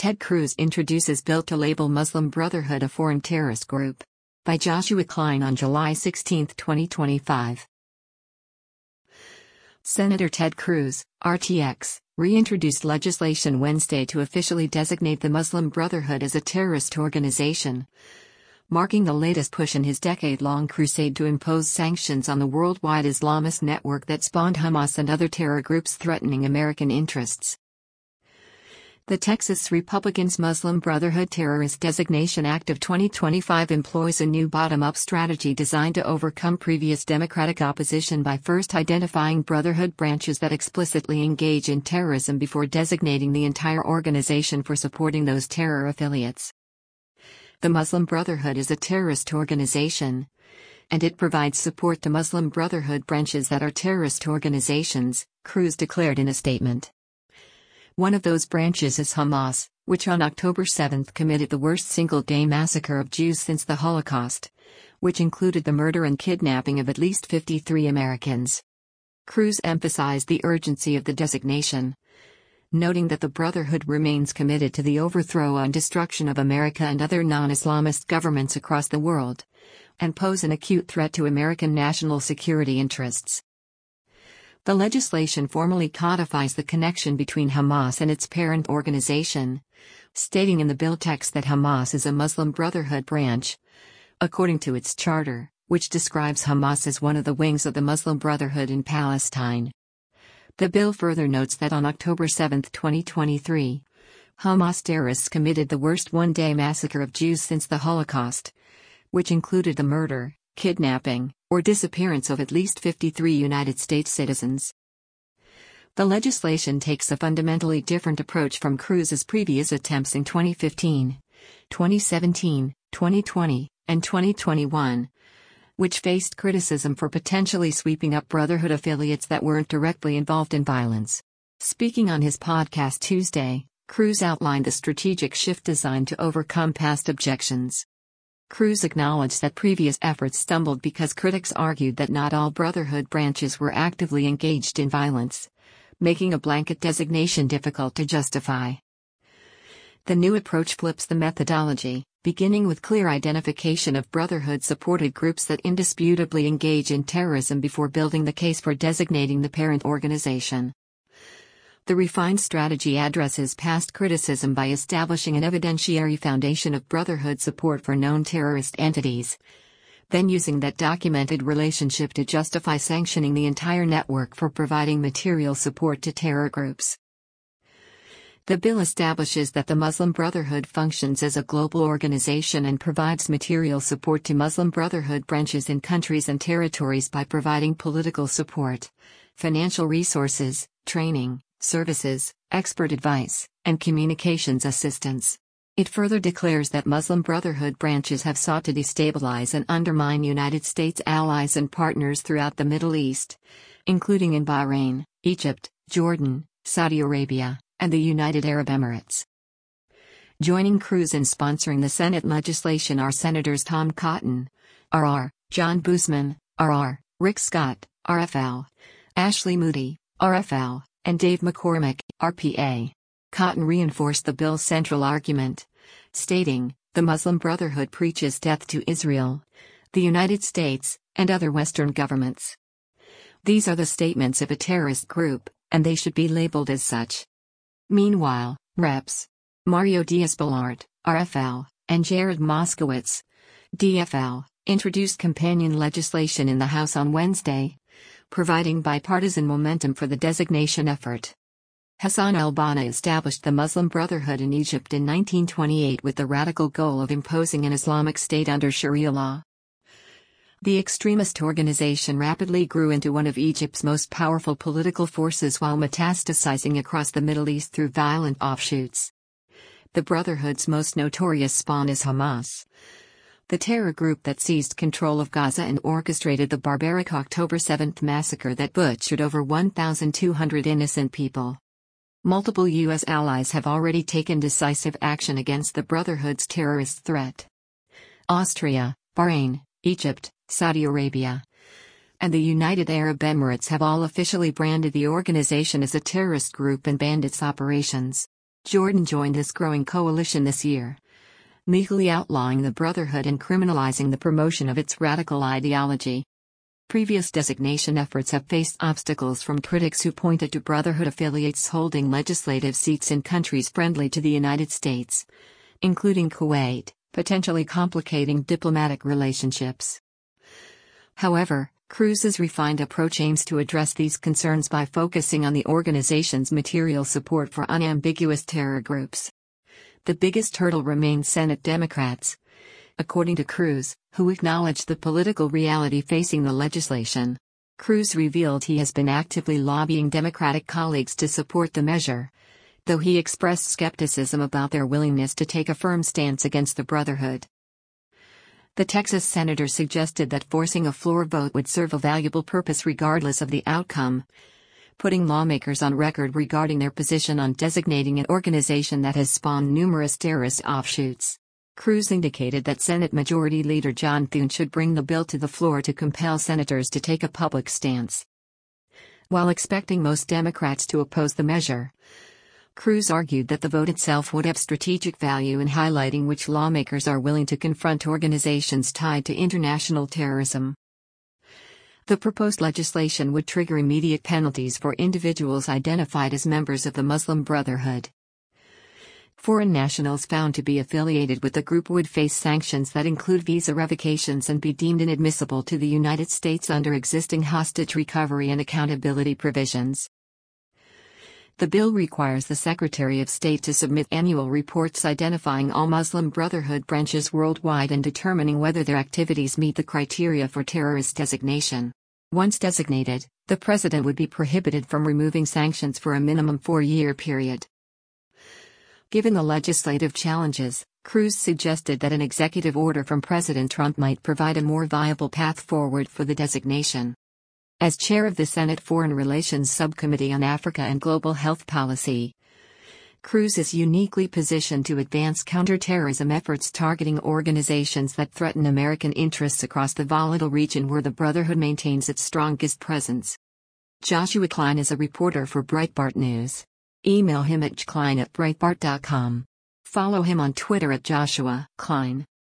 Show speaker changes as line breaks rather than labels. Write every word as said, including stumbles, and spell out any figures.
Ted Cruz introduces bill to label Muslim Brotherhood a foreign terrorist group. By Joshua Klein on July sixteenth, twenty twenty-five. Senator Ted Cruz, R T X, reintroduced legislation Wednesday to officially designate the Muslim Brotherhood as a terrorist organization, marking the latest push in his decade-long crusade to impose sanctions on the worldwide Islamist network that spawned Hamas and other terror groups threatening American interests. The Texas Republicans' Muslim Brotherhood Terrorist Designation Act of twenty twenty-five employs a new bottom-up strategy designed to overcome previous Democratic opposition by first identifying Brotherhood branches that explicitly engage in terrorism before designating the entire organization for supporting those terror affiliates. The Muslim Brotherhood is a terrorist organization, and it provides support to Muslim Brotherhood branches that are terrorist organizations, Cruz declared in a statement. One of those branches is Hamas, which on October seventh committed the worst single-day massacre of Jews since the Holocaust, which included the murder and kidnapping of at least fifty-three Americans. Cruz emphasized the urgency of the designation, noting that the Brotherhood remains committed to the overthrow and destruction of America and other non-Islamist governments across the world, and pose an acute threat to American national security interests. The legislation formally codifies the connection between Hamas and its parent organization, stating in the bill text that Hamas is a Muslim Brotherhood branch, according to its charter, which describes Hamas as one of the wings of the Muslim Brotherhood in Palestine. The bill further notes that on October seventh, twenty twenty-three, Hamas terrorists committed the worst one-day massacre of Jews since the Holocaust, which included the murder, kidnapping, or disappearance of at least fifty-three United States citizens. The legislation takes a fundamentally different approach from Cruz's previous attempts in twenty fifteen, twenty seventeen, twenty twenty, and twenty twenty-one, which faced criticism for potentially sweeping up Brotherhood affiliates that weren't directly involved in violence. Speaking on his podcast Tuesday, Cruz outlined the strategic shift designed to overcome past objections. Cruz acknowledged that previous efforts stumbled because critics argued that not all Brotherhood branches were actively engaged in violence, making a blanket designation difficult to justify. The new approach flips the methodology, beginning with clear identification of Brotherhood-supported groups that indisputably engage in terrorism before building the case for designating the parent organization. The refined strategy addresses past criticism by establishing an evidentiary foundation of Brotherhood support for known terrorist entities, then using that documented relationship to justify sanctioning the entire network for providing material support to terror groups. The bill establishes that the Muslim Brotherhood functions as a global organization and provides material support to Muslim Brotherhood branches in countries and territories by providing political support, financial resources, training, services, expert advice, and communications assistance. It further declares that Muslim Brotherhood branches have sought to destabilize and undermine United States allies and partners throughout the Middle East, including in Bahrain, Egypt, Jordan, Saudi Arabia, and the United Arab Emirates. Joining Cruz in sponsoring the Senate legislation are Senators Tom Cotton, R R, John Boozman, R R, Rick Scott, R F L, Ashley Moody, R F L, and Dave McCormick, R P A. Cotton reinforced the bill's central argument, stating, "The Muslim Brotherhood preaches death to Israel, the United States, and other Western governments. These are the statements of a terrorist group, and they should be labeled as such." Meanwhile, Reps Mario Diaz-Balart, R F L, and Jared Moskowitz, D F L, introduced companion legislation in the House on Wednesday, providing bipartisan momentum for the designation effort. Hassan al-Banna established the Muslim Brotherhood in Egypt in nineteen twenty-eight with the radical goal of imposing an Islamic state under Sharia law. The extremist organization rapidly grew into one of Egypt's most powerful political forces while metastasizing across the Middle East through violent offshoots. The Brotherhood's most notorious spawn is Hamas, the terror group that seized control of Gaza and orchestrated the barbaric October seventh massacre that butchered over one thousand two hundred innocent people. Multiple U S allies have already taken decisive action against the Brotherhood's terrorist threat. Austria, Bahrain, Egypt, Saudi Arabia, and the United Arab Emirates have all officially branded the organization as a terrorist group and banned its operations. Jordan joined this growing coalition this year, legally outlawing the Brotherhood and criminalizing the promotion of its radical ideology. Previous designation efforts have faced obstacles from critics who pointed to Brotherhood affiliates holding legislative seats in countries friendly to the United States, including Kuwait, potentially complicating diplomatic relationships. However, Cruz's refined approach aims to address these concerns by focusing on the organization's material support for unambiguous terror groups. The biggest hurdle remains Senate Democrats, according to Cruz, who acknowledged the political reality facing the legislation. Cruz revealed he has been actively lobbying Democratic colleagues to support the measure, though he expressed skepticism about their willingness to take a firm stance against the Brotherhood. The Texas senator suggested that forcing a floor vote would serve a valuable purpose regardless of the outcome, putting lawmakers on record regarding their position on designating an organization that has spawned numerous terrorist offshoots. Cruz indicated that Senate Majority Leader John Thune should bring the bill to the floor to compel senators to take a public stance. While expecting most Democrats to oppose the measure, Cruz argued that the vote itself would have strategic value in highlighting which lawmakers are willing to confront organizations tied to international terrorism. The proposed legislation would trigger immediate penalties for individuals identified as members of the Muslim Brotherhood. Foreign nationals found to be affiliated with the group would face sanctions that include visa revocations and be deemed inadmissible to the United States under existing hostage recovery and accountability provisions. The bill requires the Secretary of State to submit annual reports identifying all Muslim Brotherhood branches worldwide and determining whether their activities meet the criteria for terrorist designation. Once designated, the president would be prohibited from removing sanctions for a minimum four-year period. Given the legislative challenges, Cruz suggested that an executive order from President Trump might provide a more viable path forward for the designation. As chair of the Senate Foreign Relations Subcommittee on Africa and Global Health Policy, Cruz is uniquely positioned to advance counterterrorism efforts targeting organizations that threaten American interests across the volatile region where the Brotherhood maintains its strongest presence. Joshua Klein is a reporter for Breitbart News. Email him at klein at breitbart dot com. Follow him on Twitter at Joshua Klein.